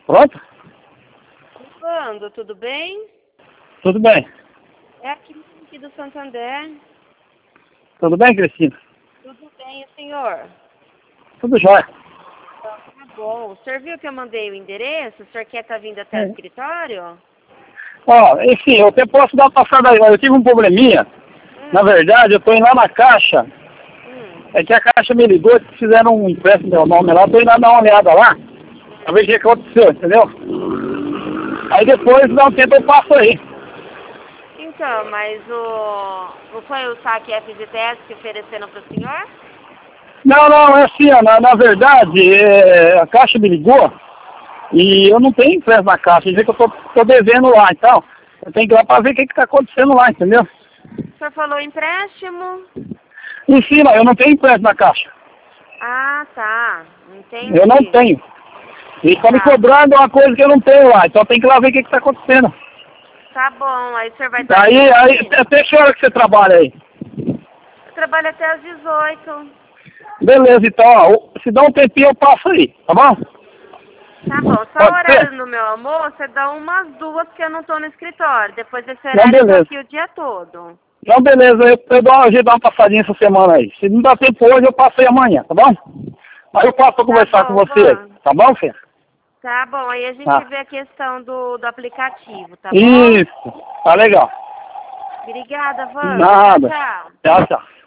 Pronto? Quando? Tudo bem? Tudo bem. É aqui do Santander. Tudo bem, Cristina? Tudo bem, e o senhor? Tudo jóia. Tá bom. O senhor viu que eu mandei o endereço? O senhor quer estar vindo até o escritório? Ó, enfim, eu até posso dar uma passada aí, mas eu tive um probleminha. Na verdade, eu tô indo lá na Caixa. É que a Caixa me ligou e fizeram um empréstimo meu nome lá. Tô indo lá dar uma olhada lá. Pra ver o que aconteceu, entendeu? Aí depois, dá um tempo, eu passo aí. Então, mas não foi o saque FGTS que ofereceram para o senhor? Não, é assim, ó, na verdade, a Caixa me ligou e eu não tenho empréstimo na Caixa. Quer dizer que eu tô devendo lá, então. Eu tenho que ir lá pra ver o que tá acontecendo lá, entendeu? O senhor falou empréstimo? Enfim, eu não tenho empréstimo na Caixa. Ah, tá. Entendi. Eu não tenho. E estão me cobrando uma coisa que eu não tenho lá, então tem que ir lá ver o que tá acontecendo. Tá bom, aí o senhor vai estar Aí, até que hora que você trabalha aí? Eu trabalho até às 18. Beleza, então, ó, se dá um tempinho eu passo aí, tá bom? Tá bom, só o Pode horário ser? no meu almoço é dar umas 2 que eu não tô no escritório. Depois desse Não, horário eu tô beleza. aqui o dia todo. Então, beleza, eu dou um jeito de dar uma passadinha essa semana aí. Se não dá tempo hoje, eu passo aí amanhã, tá bom? Aí eu passo pra conversar com Bom, você aí, Van. tá bom, filho? Tá bom, aí a gente Tá. vê a questão do aplicativo, tá bom? Isso, tá legal. Obrigada, Van. Nada. Tchau, tchau. Tchau, tchau.